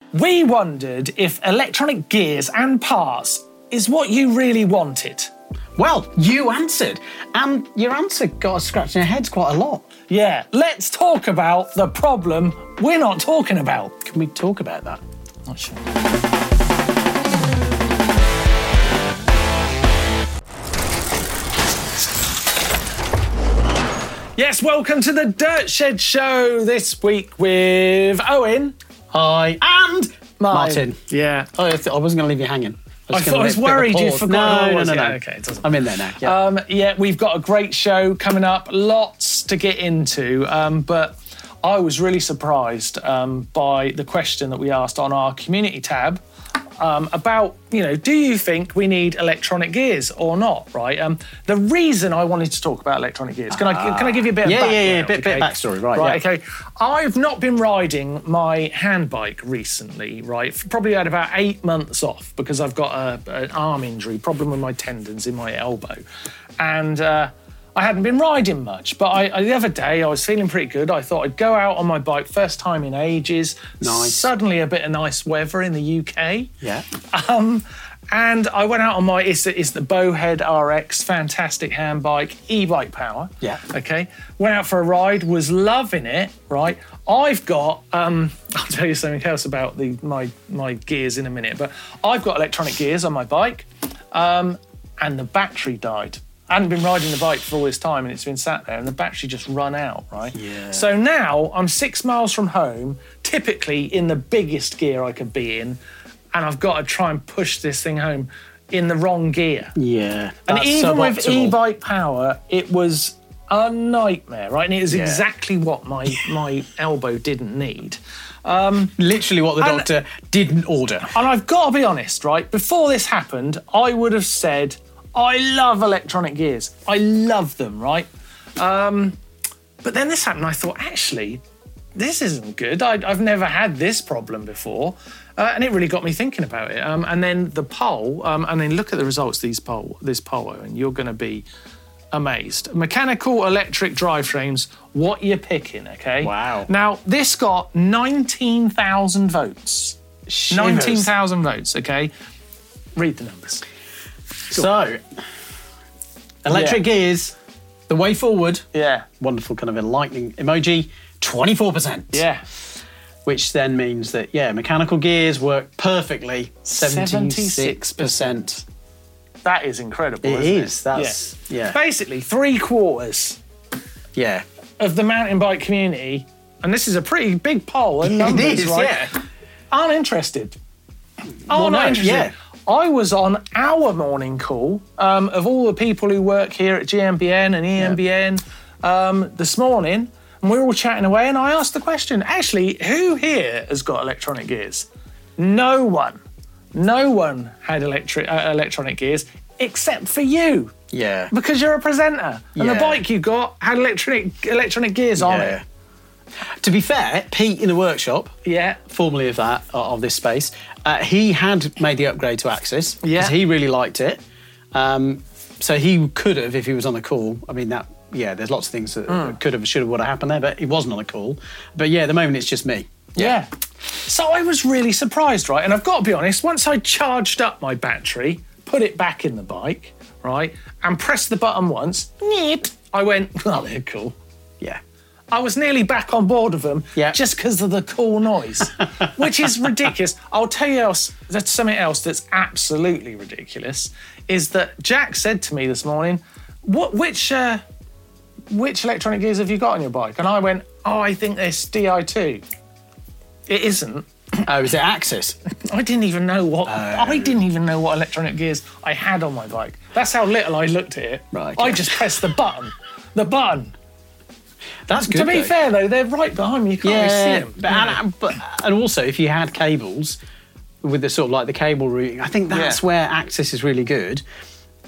We wondered if electronic gears and parts is what you really wanted. Well, you answered, and your answer got us scratching our heads quite a lot. Yeah, let's talk about the problem we're not talking about. Can we talk about that? Not sure. Yes, welcome to the Dirt Shed Show this week with Owen. Hi, and Martin. Yeah. Oh, I wasn't going to leave you hanging. I was worried you forgot. No. Yeah, okay, it doesn't. I'm in there now. Yeah, we've got a great show coming up. Lots to get into, but I was really surprised by the question that we asked on our community tab about, do you think we need electronic gears or not, right? The reason I wanted to talk about electronic gears, can I give you a bit of background? Yeah, bit backstory, right, okay. I've not been riding my hand bike recently, right? Probably had about 8 months off because I've got an arm injury, problem with my tendons in my elbow. And I hadn't been riding much, but the other day I was feeling pretty good. I thought I'd go out on my bike, first time in ages. Nice. Suddenly a bit of nice weather in the UK. Yeah. And I went out on it's the Bowhead RX, fantastic hand bike, e-bike power. Yeah. Okay. Went out for a ride, was loving it, right? I've got, I'll tell you something else about my gears in a minute, but I've got electronic gears on my bike, and the battery died. I hadn't been riding the bike for all this time and it's been sat there and the battery just run out, right? Yeah. So now I'm 6 miles from home, typically in the biggest gear I could be in, and I've got to try and push this thing home in the wrong gear. Yeah. And even with e-bike power, it was a nightmare, right? And it was exactly what my elbow didn't need. Literally what the doctor didn't order. And I've got to be honest, right? Before this happened, I would have said, I love electronic gears. I love them, right? But then this happened, I thought, actually, this isn't good. I've never had this problem before. And it really got me thinking about it. And then the poll, and then look at the results of this poll, and you're going to be amazed. Mechanical electric drivetrains, what you're picking, okay? Wow. Now, this got 19,000 votes. Shivers. 19,000 votes, okay? Read the numbers. So, electric gears, the way forward. Yeah. Wonderful kind of enlightening emoji, 24%. Yeah. Which then means that, mechanical gears work perfectly, 76%. That is incredible, It isn't is. it? That's, yeah. Basically, 3/4 Yeah. of the mountain bike community, and this is a pretty big poll and numbers, It is, right? yeah. Aren't interested. Well, Not no, interested. yeah. I was on our morning call of all the people who work here at GMBN and EMBN this morning, and we were all chatting away, and I asked the question, actually, who here has got electronic gears? No one. No one had electronic gears except for you. Yeah. Because you're a presenter. And the bike you got had electronic gears on it. To be fair, Pete in the workshop, Yeah. formerly of this space, he had made the upgrade to Axis because he really liked it. So he could have, if he was on the call. I mean, there's lots of things that could have, should have, would have happened there, but he wasn't on the call. But at the moment it's just me. Yeah. So I was really surprised, right? And I've got to be honest, once I charged up my battery, put it back in the bike, right, and pressed the button once, I went, oh, they're cool. Yeah. I was nearly back on board with them just because of the cool noise, which is ridiculous. I'll tell you that's something else that's absolutely ridiculous, is that Jack said to me this morning, which electronic gears have you got on your bike? And I went, I think it's Di2. It isn't. Oh, is it Axis? I didn't even know what electronic gears I had on my bike. That's how little I looked at it. Right. I just pressed the button. The button. That's good. To be fair, though, they're right behind me. You can't really see them. And also, if you had cables with the sort of like the cable routing, I think that's where Axis is really good.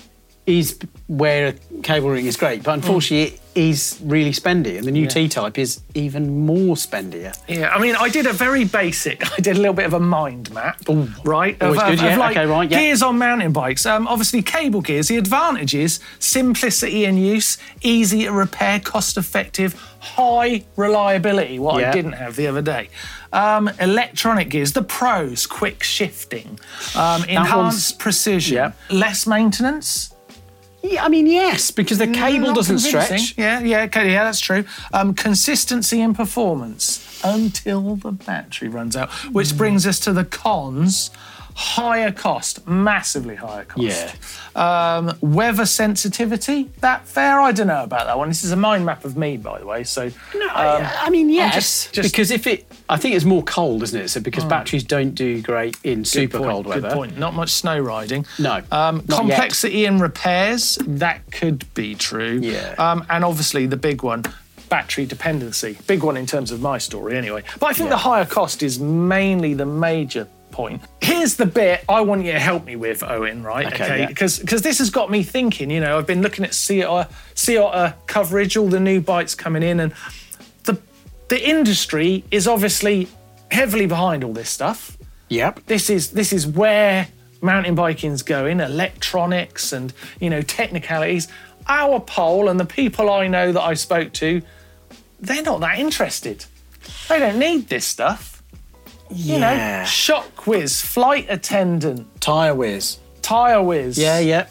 is where a cable ring is great, but unfortunately it is really spendy, and the new T-Type is even more spendier. Yeah, I mean, I did a little bit of a mind map, right? Always good, yeah. Gears on mountain bikes. Obviously, cable gears, the advantage is simplicity in use, easy to repair, cost-effective, high reliability, what I didn't have the other day. Electronic gears, the pros, quick shifting, enhanced precision, less maintenance. Yeah, I mean, yes, because the cable doesn't stretch. Yeah, that's true. Consistency in performance until the battery runs out, which brings us to the cons. Higher cost, massively higher cost. Yeah. Weather sensitivity, that fair? I don't know about that one. This is a mind map of me, by the way. So, no, I mean, yes, because I think it's more cold, isn't it? So because batteries don't do great in super cold weather. Good point. Not much snow riding. No. Complexity in repairs, that could be true. Yeah. And obviously the big one, battery dependency. Big one in terms of my story, anyway. But I think the higher cost is mainly the major point. Here's the bit I want you to help me with, Owen, right? Okay. Because this has got me thinking, you know, I've been looking at Sea Otter coverage, all the new bikes coming in, and the industry is obviously heavily behind all this stuff. Yep. This is where mountain biking's going, electronics and, you know, technicalities. Our poll and the people I know that I spoke to, they're not that interested. They don't need this stuff. You know, shock whiz, flight attendant, tyre whiz. Yeah.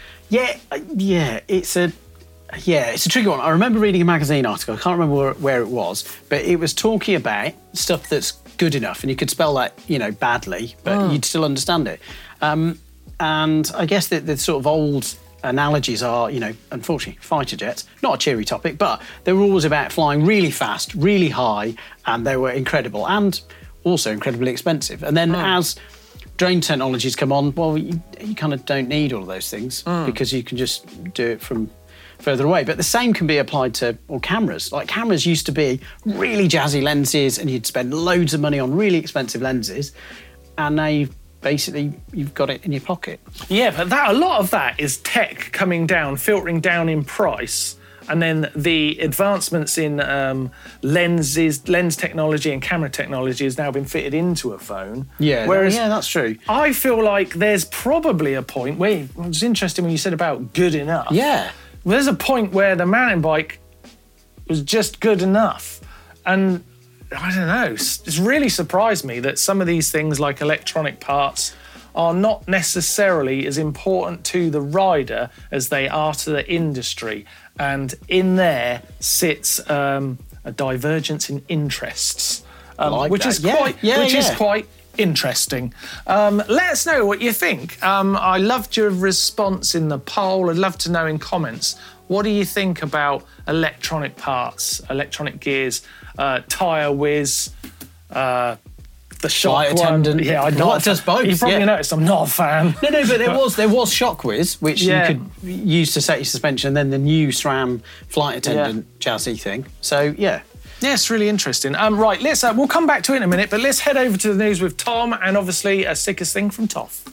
It's a tricky one. I remember reading a magazine article. I can't remember where it was, but it was talking about stuff that's good enough, and you could spell that, you know, badly, but you'd still understand it. And I guess the sort of old analogies are, you know, unfortunately, fighter jets. Not a cheery topic, but they were always about flying really fast, really high, and they were incredible and also incredibly expensive. And then as drone technologies come on, well, you kind of don't need all of those things because you can just do it from further away. But the same can be applied to cameras. Like, cameras used to be really jazzy lenses and you'd spend loads of money on really expensive lenses, and now you've got it in your pocket. Yeah, but a lot of that is tech coming down, filtering down in price. And then the advancements in lens technology and camera technology has now been fitted into a phone. Yeah, whereas that's true. I feel like there's probably a point where, it was interesting when you said about good enough. Yeah. There's a point where the mountain bike was just good enough. And I don't know, it's really surprised me that some of these things like electronic parts are not necessarily as important to the rider as they are to the industry. And in there sits a divergence in interests, which is quite interesting. Let us know what you think. I loved your response in the poll. I'd love to know in comments, what do you think about electronic parts, electronic gears, tyre whiz, the shock flight attendant. Yeah, not just both. You probably noticed I'm not a fan. No, but there was shock whiz, which you could use to set your suspension, and then the new SRAM flight attendant chassis thing. So yeah, it's really interesting. Right, let's we'll come back to it in a minute, but let's head over to the news with Tom, and obviously a sickest thing from Toff.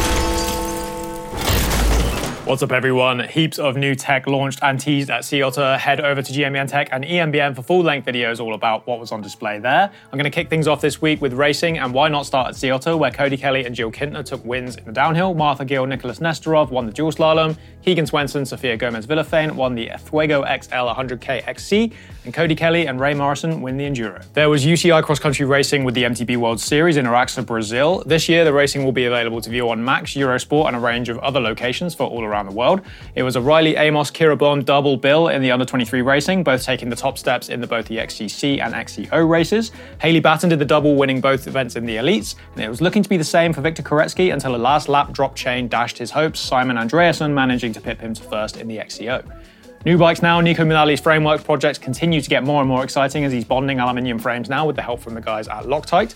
What's up, everyone? Heaps of new tech launched and teased at Sea Otter. Head over to GMBN Tech and EMBN for full-length videos all about what was on display there. I'm going to kick things off this week with racing, and why not start at Sea Otter, where Cody Kelly and Jill Kintner took wins in the downhill. Martha Gill, Nicholas Nesterov won the dual slalom. Keegan Swenson, Sophia Gomez-Villafane won the Fuego XL 100K XC, and Cody Kelly and Ray Morrison win the Enduro. There was UCI cross-country racing with the MTB World Series in Araxá, Brazil. This year, the racing will be available to view on Max, Eurosport, and a range of other locations for all around the world. It was a Riley Amos, Kira Bond double bill in the under-23 racing, both taking the top steps in both the XCC and XCO races. Haley Batten did the double, winning both events in the elites, and it was looking to be the same for Victor Koretsky until a last lap drop chain dashed his hopes, Simon Andreasen managing to pip him to first in the XCO. New bikes now. Nico Minali's Frameworks projects continue to get more and more exciting as he's bonding aluminium frames now with the help from the guys at Loctite.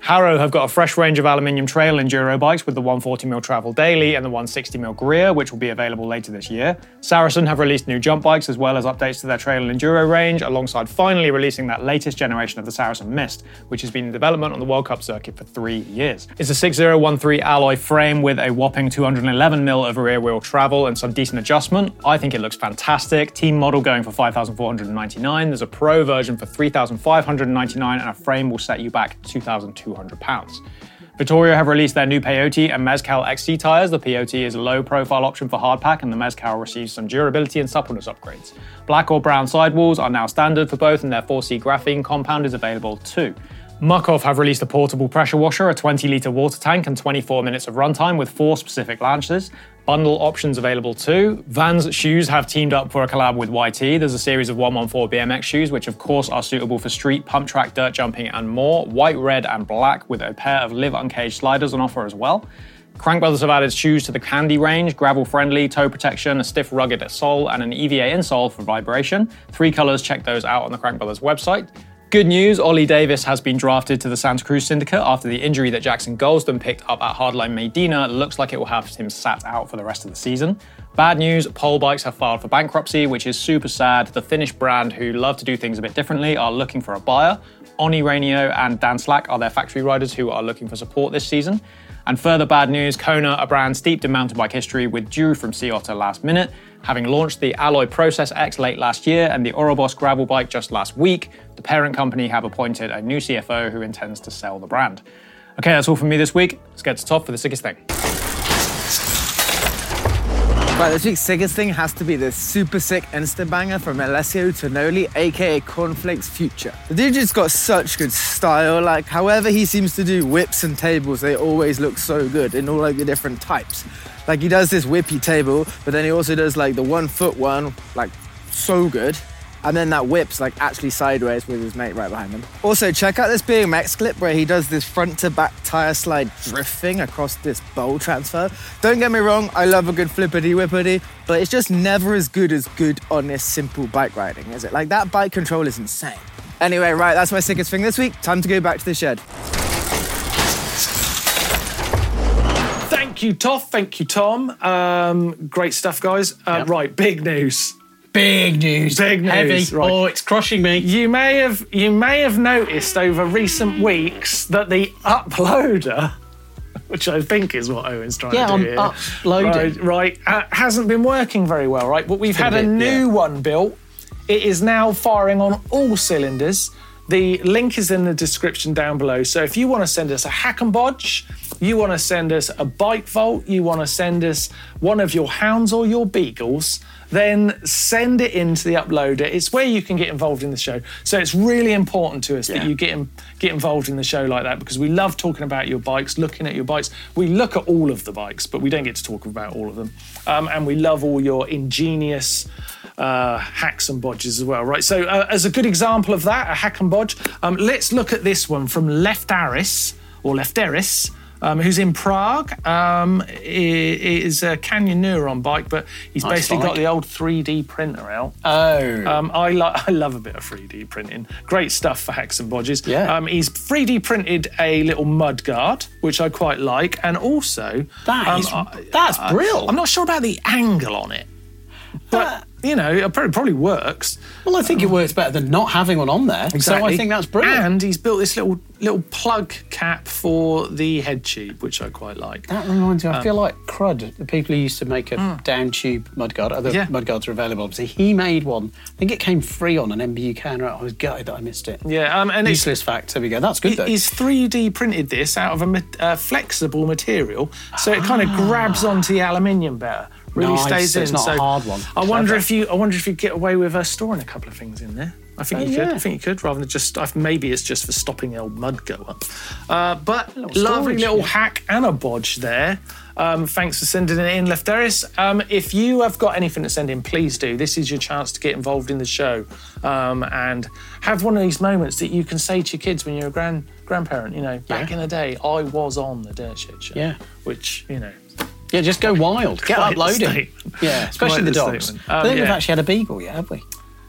Harrow have got a fresh range of aluminium trail enduro bikes with the 140mm Travel Daily and the 160mm Greer, which will be available later this year. Saracen have released new jump bikes as well as updates to their trail and enduro range, alongside finally releasing that latest generation of the Saracen Mist, which has been in development on the World Cup circuit for 3 years. It's a 6013 alloy frame with a whopping 211mm of rear wheel travel and some decent adjustment. I think it looks fantastic. Team model going for $5,499. There's a pro version for $3,599, and a frame will set you back £2,200. Vittoria have released their new Peyote and Mezcal XC tyres. The Peyote is a low-profile option for hardpack, and the Mezcal receives some durability and suppleness upgrades. Black or brown sidewalls are now standard for both, and their 4C graphene compound is available too. Muc-Off have released a portable pressure washer, a 20-litre water tank, and 24 minutes of runtime with 4 specific launches. Bundle options available too. Vans shoes have teamed up for a collab with YT. There's a series of 114 BMX shoes, which of course are suitable for street, pump track, dirt jumping, and more. White, red, and black, with a pair of Live Uncaged sliders on offer as well. Crank Brothers have added shoes to the Candy range, gravel-friendly, toe protection, a stiff, rugged sole, and an EVA insole for vibration. 3 colours, check those out on the Crank Brothers website. Good news, Ollie Davis has been drafted to the Santa Cruz Syndicate after the injury that Jackson Golston picked up at Hardline Medina. Looks like it will have him sat out for the rest of the season. Bad news, Pole Bikes have filed for bankruptcy, which is super sad. The Finnish brand, who love to do things a bit differently, are looking for a buyer. Oni Rainio and Dan Slack are their factory riders who are looking for support this season. And further bad news, Kona, a brand steeped in mountain bike history, withdrew from Sea Otter last minute. Having launched the Alloy Process X late last year and the Ouroboros gravel bike just last week, the parent company have appointed a new CFO who intends to sell the brand. Okay, that's all from me this week. Let's get to top for the sickest thing. Right, this week's sickest thing has to be the super sick Insta banger from Alessio Tonoli, aka Cornflakes Future. The dude just got such good style, like however he seems to do whips and tables, they always look so good in all like the different types. Like he does this whippy table, but then he also does like the 1 foot one, like so good. And then that whips like actually sideways with his mate right behind him. Also, check out this BMX clip where he does this front to back tire slide drift thing across this bowl transfer. Don't get me wrong, I love a good flippity whippity, but it's just never as good on this simple bike riding, is it? Like that bike control is insane. Anyway, right, that's my sickest thing this week. Time to go back to the shed. Thank you, Toff. Thank you, Tom. Great stuff, guys. Yep. Right, big news. Big news. Big news. Heavy. Right. Oh, it's crushing me. You may have noticed over recent weeks that the uploader, which I think is what Owen's trying to do here, uploading. right, hasn't been working very well, right? But we've had a new one built. It is now firing on all cylinders. The link is in the description down below. So if you want to send us a hack and bodge, you want to send us a bike vault, you want to send us one of your hounds or your beagles, then send it into the uploader. It's where you can get involved in the show. So it's really important to us that you get involved in the show like that, because we love talking about your bikes, looking at your bikes. We look at all of the bikes, but we don't get to talk about all of them. And we love all your ingenious hacks and bodges as well, right? So as a good example of that, a hack and bodge, let's look at this one from Lefteris, who's in Prague. It is a Canyon Neuron bike, but he's basically got the old 3D printer out. I love a bit of 3D printing. Great stuff for hacks and bodges. Yeah. He's 3D printed a little mud guard, which I quite like, and also that's brilliant. I'm not sure about the angle on it, but you know, it probably works. Well, I think it works better than not having one on there. Exactly. So I think that's brilliant. And he's built this little plug cap for the head tube, which I quite like. That reminds me, I feel like Crud, the people who used to make a down tube mudguard, other mudguards are available, obviously. He made one. I think it came free on an MBU can. I was gutted that I missed it. Yeah, and useless fact. There we go. That's good though. He's 3D printed this out of a flexible material, so it kind of grabs onto the aluminium better. Really stays in. It's not a hard one. I wonder if you get away with storing a couple of things in there. I think you could. I think you could, rather than just maybe it's just for stopping the old mud go up. But lovely little hack and a bodge there. Thanks for sending it in, Lefteris. If you have got anything to send in, please do. This is your chance to get involved in the show and have one of these moments that you can say to your kids when you're a grandparent. You know, back in the day, I was on the Dirt Shed show. Yeah. Which, you know. Yeah, just go wild. Get uploading. Yeah, especially the dogs. I don't think we've actually had a beagle yet, have we?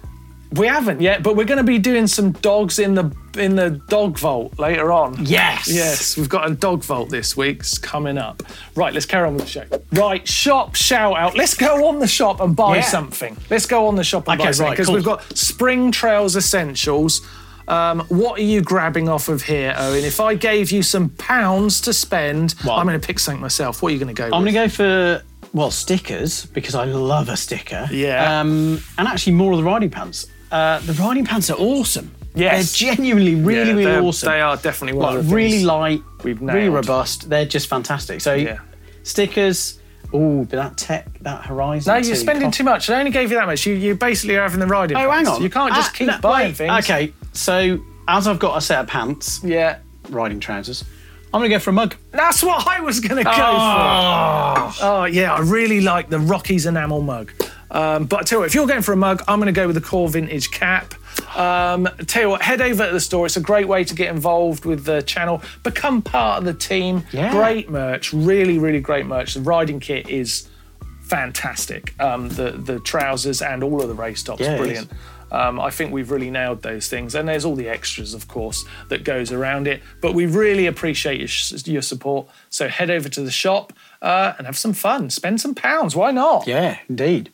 We haven't yet, but we're going to be doing some dogs in the dog vault later on. Yes, we've got a dog vault this week. It's coming up. Right, let's carry on with the show. Right, shop shout out. Let's go on the shop and buy something. Let's go on the shop and buy something because we've got Spring Trails Essentials. What are you grabbing off of here, Owen? If I gave you some pounds to spend, I'm going to pick something myself. What are you going to go with? I'm going to go for, stickers, because I love a sticker. Yeah. And actually more of the riding pants. The riding pants are awesome. Yes. They're genuinely really awesome. They are definitely one of the really things light, we've really nailed. robust. They're just fantastic. So stickers, but that Horizon. No, you're spending too much. I only gave you that much. You basically are having the riding pants. Hang on. You can't just keep buying things. Okay, so as I've got a set of pants, riding trousers, I'm going to go for a mug. That's what I was going to go for. Oh, yeah, I really like the Rockies enamel mug. But I tell you what, if you're going for a mug, I'm going to go with the Core Vintage cap. Tell you what, head over to the store. It's a great way to get involved with the channel. Become part of the team. Yeah. Great merch. Really, really great merch. The riding kit is fantastic. The trousers and all of the race tops, brilliant. I think we've really nailed those things. And there's all the extras, of course, that goes around it. But we really appreciate your support. So head over to the shop and have some fun. Spend some pounds. Why not? Yeah, indeed.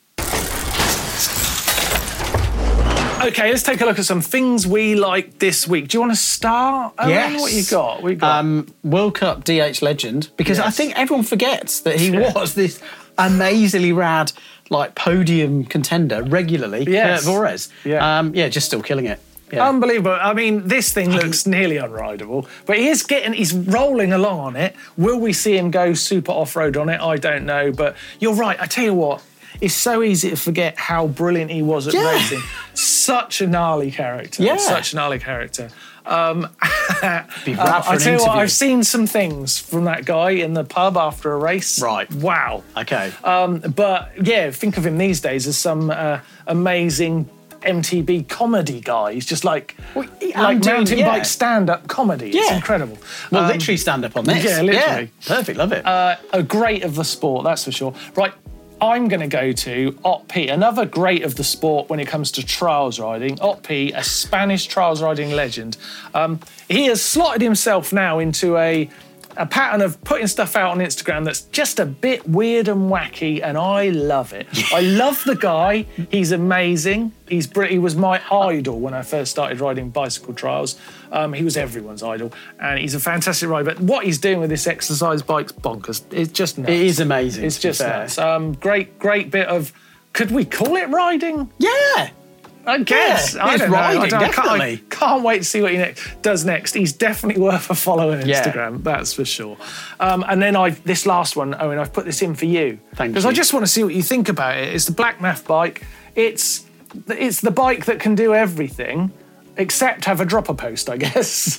Okay, let's take a look at some things we like this week. Do you want to start? Yes. What you got? We got World Cup DH legend, because I think everyone forgets that he was this amazingly rad podium contender regularly. Yes. Kurt Vorez. Yeah. Just still killing it. Yeah. Unbelievable. I mean, this thing looks nearly unrideable, but he's rolling along on it. Will we see him go super off-road on it? I don't know, but you're right. I tell you what, it's so easy to forget how brilliant he was at racing. Such a gnarly character. Yeah. Such a gnarly character. Be rad for an I tell you what, interview. I've seen some things from that guy in the pub after a race. Right. Wow. Okay. But yeah, think of him these days as some amazing MTV comedy guy. He's just like mountain bike stand-up comedy. It's incredible. Well, literally stand up on this. Yeah, literally. Yeah. Perfect, love it. A great of the sport, that's for sure. Right, I'm going to go to Ott P, another great of the sport when it comes to trials riding. Ott P, a Spanish trials riding legend. He has slotted himself now into a pattern of putting stuff out on Instagram that's just a bit weird and wacky, and I love it. I love the guy. He's amazing. He was my idol when I first started riding bicycle trials. He was everyone's idol, and he's a fantastic rider. But what he's doing with this exercise bike's bonkers. It's just nuts. It is amazing. It's just nuts. Great bit of, could we call it riding? Yeah. I guess. Yeah, I don't riding, know. I definitely. can't wait to see what he does next. He's definitely worth a follow on Instagram, that's for sure. And then this last one, Owen, I've put this in for you. Thank you. Because I just want to see what you think about it. It's the Black Math bike. It's the bike that can do everything except have a dropper post, I guess.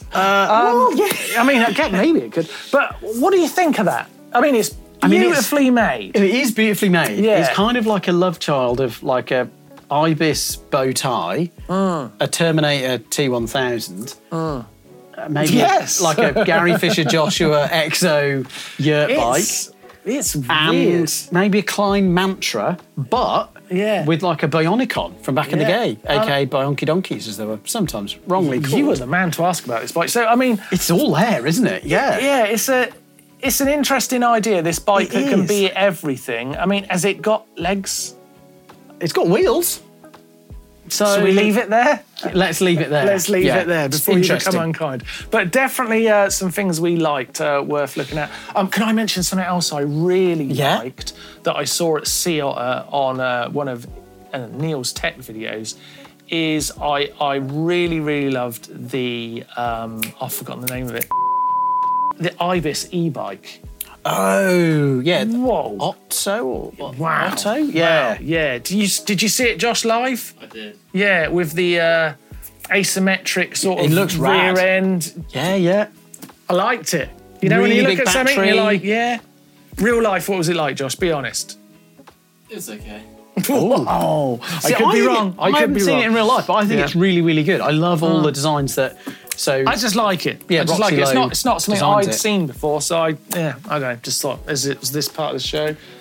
I mean, again, maybe it could. But what do you think of that? I mean, it's beautifully made. It is beautifully made. Yeah. It's kind of like a love child of like a Ibis bow tie, a Terminator T1000, maybe like a Gary Fisher Joshua Exo yurt bike. It's and weird. maybe a Klein Mantra, but with like a Bionicon from back in the day, aka Bionky Donkeys, as they were sometimes wrongly called. You were the man to ask about this bike. So, I mean... It's all there, isn't it? Yeah. Yeah, it's an interesting idea, this bike that can be everything. I mean, has it got legs? It's got wheels. So should we leave it there? Let's leave it there. Let's leave it there before you become unkind. But definitely some things we liked worth looking at. Can I mention something else I really liked that I saw at Sea Otter on one of Neil's tech videos? Is I really, really loved the, I've forgotten the name of it, the Ibis e-bike. Oh, yeah. Whoa. Otto? Wow. Otto? Yeah. Wow. Yeah. Did you see it, Josh, live? I did. Yeah, with the asymmetric sort of looks rear rad. end. Yeah. I liked it. You know, Really when you big look at something, battery. you're like, yeah. Real life, what was it like, Josh? Be honest. It was okay. Oh, I could be wrong. I haven't seen it in real life, but I think Yeah. it's really, really good. I love all the designs that. So I just like it. Yeah, I just like it. Roxy It's not something designs I'd it. seen before, so I don't know. Just thought, was this part of the show?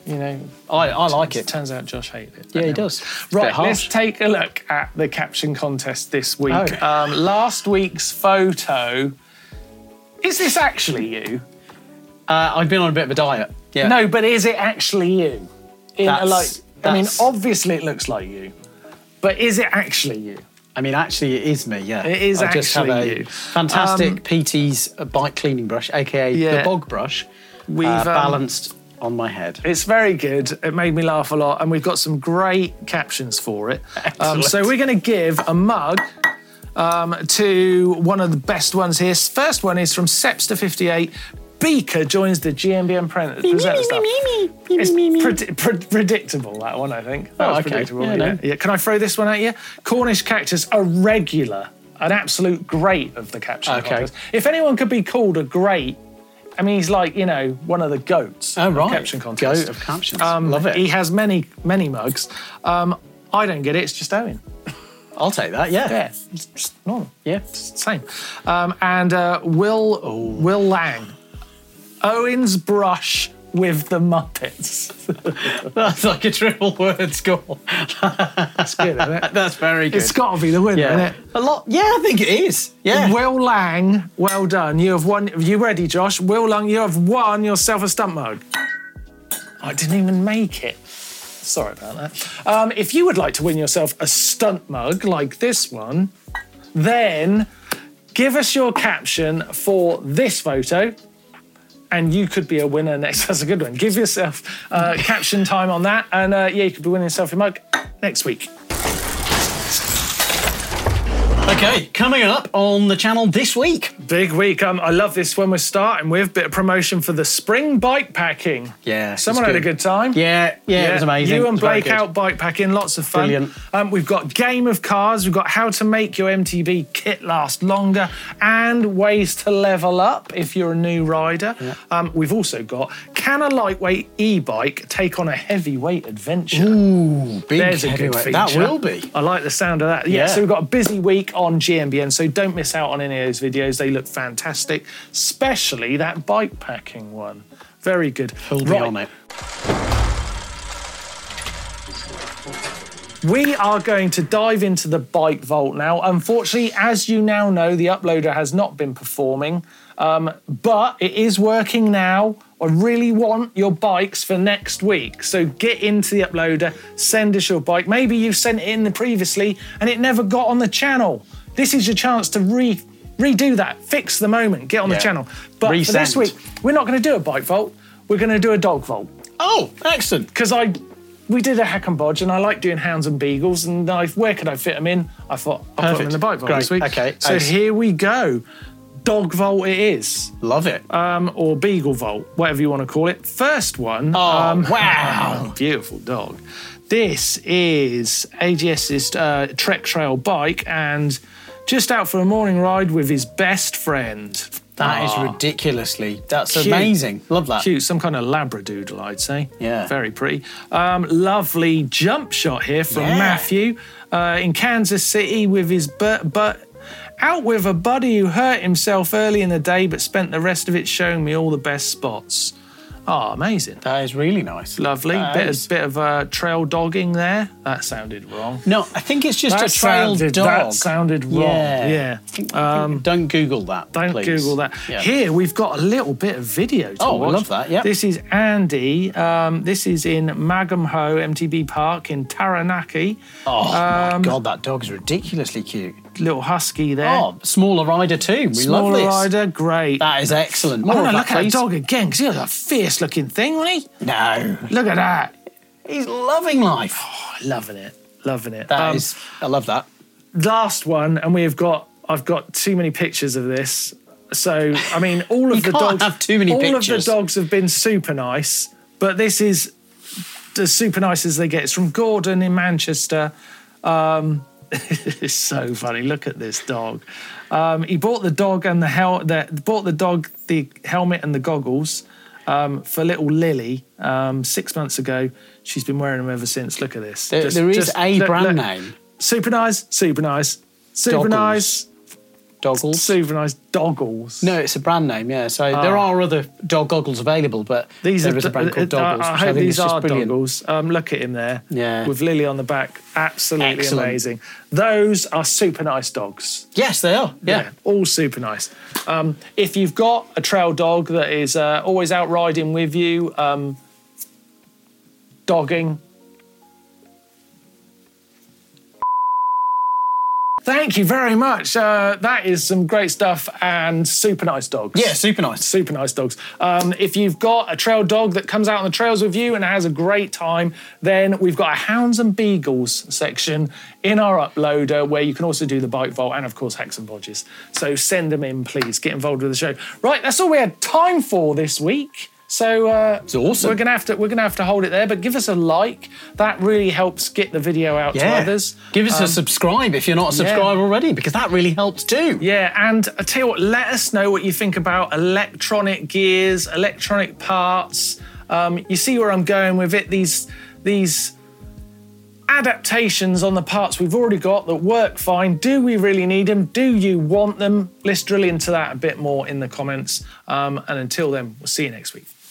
you know. I like it. Turns out Josh hated it. Yeah, he does. Right, let's take a look at the caption contest this week. Last week's photo. Is this actually you? I've been on a bit of a diet. Yeah. No, but is it actually you? Obviously it looks like you, but is it actually you? I mean, actually, it is me, yeah. It is I just have actually a you. fantastic PT's bike cleaning brush, a.k.a. the bog brush, balanced on my head. It's very good. It made me laugh a lot, and we've got some great captions for it. So we're going to give a mug to one of the best ones here. First one is from Sepster58. Beaker joins the GMBM presenter stuff. It's predictable, that one, I think. That was predictable. Yeah. Can I throw this one at you? Cornish Cactus, a regular, an absolute great of the caption contest. If anyone could be called a great, I mean, he's like, you know, one of the goats of caption contest. Goat of captions. Love it. He has many, many mugs. I don't get it, it's just Owen. I'll take that, yeah. Yeah, it's just normal. Yeah. It's the same. And Will Lang. Owen's brush with the Muppets. That's like a triple word score. That's good, isn't it? That's very good. It's got to be the winner, isn't it? A lot. Yeah, I think it is. Yeah. Will Lang, well done. You have won. Are you ready, Josh? Will Lang, you have won yourself a stump mug. I didn't even make it. Sorry about that. If you would like to win yourself a stunt mug like this one, then give us your caption for this photo, and you could be a winner next. That's a good one. Give yourself caption time on that, and you could be winning yourself a mug next week. Okay, coming up on the channel this week. Big week. I love this one we're starting with. Bit of promotion for the spring bike packing. Yeah. Someone had a good time. Yeah, it was amazing. You and Blake out bike packing, lots of fun. Brilliant. We've got Game of Cars, we've got how to make your MTB kit last longer, and ways to level up if you're a new rider. Yeah. We've also got, can a lightweight e-bike take on a heavyweight adventure? Ooh, big There's a good feature. That will be. I like the sound of that. Yeah, so we've got a busy week on GMBN, so don't miss out on any of those videos. They look fantastic, especially that bike packing one. Very good. Hold me on it. We are going to dive into the Bike Vault now. Unfortunately, as you now know, the uploader has not been performing, but it is working now. I really want your bikes for next week. So get into the uploader, send us your bike. Maybe you've sent it in previously and it never got on the channel. This is your chance to redo that, fix the moment, get on the channel. But for this week, we're not going to do a Bike Vault. We're going to do a Dog Vault. Oh, excellent. Because we did a hack and bodge, and I like doing hounds and beagles, and where could I fit them in? I thought, I'll put them in the Bike Vault this week. Okay. So here we go. Dog Vault it is. Love it. Or Beagle Vault, whatever you want to call it. First one. Oh, wow. Beautiful dog. This is AGS's Trek Trail bike, and just out for a morning ride with his best friend. That is ridiculously. That's cute. Amazing. Love that. Cute. Some kind of Labradoodle, I'd say. Yeah. Very pretty. Lovely jump shot here from Matthew in Kansas City with his out with a buddy who hurt himself early in the day but spent the rest of it showing me all the best spots. Oh, amazing. That is really nice. Lovely. Bit of trail dogging there. That sounded wrong. No, I think it's just a trail dog. That sounded wrong. Yeah. Don't Google that, Don't please. Google that. Yeah. Here, we've got a little bit of video to watch. I love that, yeah. This is Andy. This is in Magam Ho MTB Park in Taranaki. Oh, my God, that dog's ridiculously cute. Little husky there. Oh, smaller rider too. We love this. Smaller rider, great. That is excellent. I want to look at that dog again, because he was a fierce-looking thing, wasn't he? No. Look at that. He's loving life. Oh, loving it. Loving it. I love that. Last one, and I've got too many pictures of this. So, I mean, all of the dogs have too many pictures. All of the dogs have been super nice, but this is as super nice as they get. It's from Gordon in Manchester. It's so funny. Look at this dog. He bought the dog and the helmet and the goggles for little Lily 6 months ago. She's been wearing them ever since. Look at this. There is a brand name. Super nice. Super nice. Super Doggles. nice. Doggles. Super nice doggles. No, it's a brand name, yeah. So there are other dog goggles available, but there is a brand called Doggles. I which hope think these is just are brilliant. doggles. Look at him there. Yeah. With Lily on the back. Absolutely Excellent. amazing. Those are super nice dogs. Yes, they are. Yeah. All super nice. If you've got a trail dog that is always out riding with you, dogging. Thank you very much. That is some great stuff and super nice dogs. Yeah, super nice. Super nice dogs. If you've got a trail dog that comes out on the trails with you and has a great time, then we've got a Hounds and Beagles section in our uploader where you can also do the bike vault and, of course, Hacks and Bodges. So send them in, please. Get involved with the show. Right, that's all we had time for this week. So it's awesome. We're gonna have to hold it there, but give us a like. That really helps get the video out to others. Give us a subscribe if you're not a subscriber already, because that really helps too. Yeah, and I tell you what, let us know what you think about electronic gears, electronic parts. You see where I'm going with it. These adaptations on the parts we've already got that work fine. Do we really need them? Do you want them? Let's drill into that a bit more in the comments. And until then, we'll see you next week.